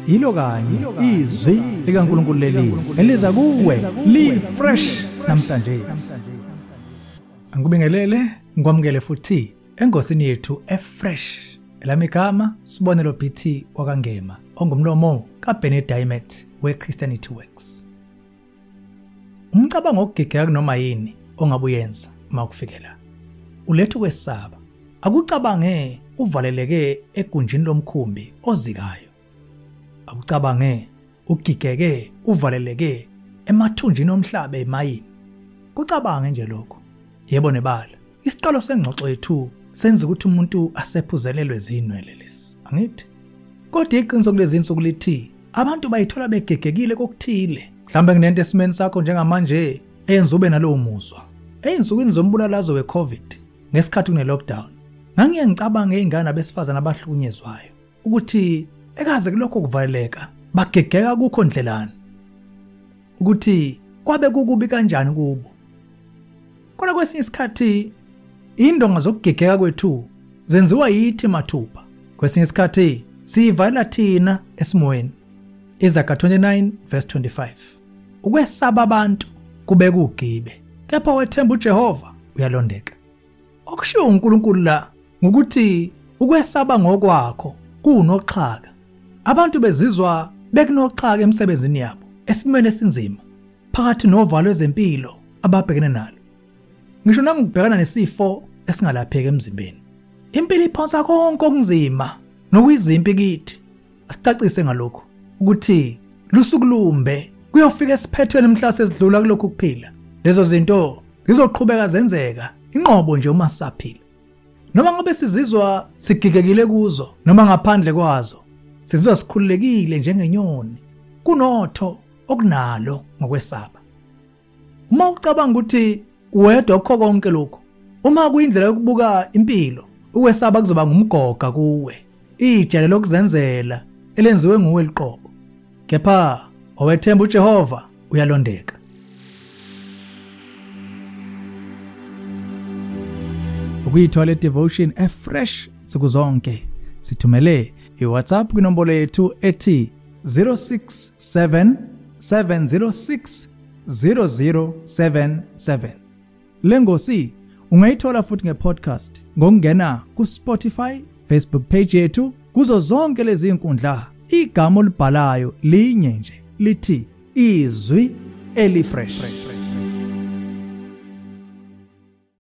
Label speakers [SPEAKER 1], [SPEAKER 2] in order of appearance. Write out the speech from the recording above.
[SPEAKER 1] ilo kanye izwi likaNkulunkulu leli eliza kuwe li fresh namhlanje. Angibingelele ngikwamukele futhi engosini yethu efresh. Elami igama Sibonelo BT wakangema ongumlomo kaBenny Diamond weChristianity Works. Umcabango ogigeka noma yini ongabuyenza makufikela. Ulethu kwesaba. Akucabange uvaleleke egunjini lomkhumbi ozikayo. Akucabange ugigeke uvaleleke emathunjini omhlaba emayini. Kucabange nje lokho. Yebo nebala. Isiqalo sengxoxo yethu senza ukuthi umuntu asephuzelelwe zinwele lesi. Angithi? Kodwa iqiniso kulezi insuku lithi abantu bayithola begegekile kokuthile. Mhlambe kunento esimeni sakho njengamanje eyenza ube nalowo muzwa. Eyinsukwini zombulalazo weCovid ngesikhathi kune lockdown. Ngangiye ngicabanga izingane abesifazana abahlukunyezwayo ukuthi ekaze kulokho kuvaleleka bagegeka kukho ndlelani. Ukuthi kwabe kukubi kanjani kubo. Kodwa kwesinye isikhathi indonga zokugegeka kwethu zenziwa yithi mathupha. Kwesinye isikhathi siyivala thina esimoyeni. Izaga 29:25. Ukwesaba abantu kube kugibe. Kepha wethemba uJehova uyalondeka. Okushiwo uNkulunkulu la ngokuthi ukwesaba ngokwakho kunoxhaka. Abantu bezizwa bekunoxhaka emsebenzini yabo esimene esinzima phakathi novalo ezempilo ababhekene nalo. Ngisho nangibhekana nesifo esingalapheki emzimbeni. Impilo iphonsa konke okunzima nokuyizimpi kithi. Asicacise ngalokho ukuthi lusuku lumbe kuyofika esiphethweni mhla sesidlula kulokho kuphila. Lezo zinto zizoqhubeka zenzeka inqobo nje uma sisaphila. Noma ngabe sizizwa sigigekile kuzo noma ngaphandle kwazo sizizwa sikhululekile njengenyoni kunotho okunalo ngokwesaba. Uma ucabanga ukuthi uwedwa ukho konke lokho, uma kuyindlela yokubuka impilo, ukwesaba kuzoba ngumgoga kuwe, ijele lokuzenzela elenziwe nguwe liqobo. Kepha owethemba uJehova uyalondeka. Ukuyithola devotion efresh sikuzonke sithumele iWhatsApp kwinombolo yethu ethi 0677060077. Lengosi ungayithola futhi ngepodcast ngokungena kuSpotify, Facebook page yethu, kuzo zonke lezi inkundla. Igama olibhalayo linye nje lithi izwi elifresh.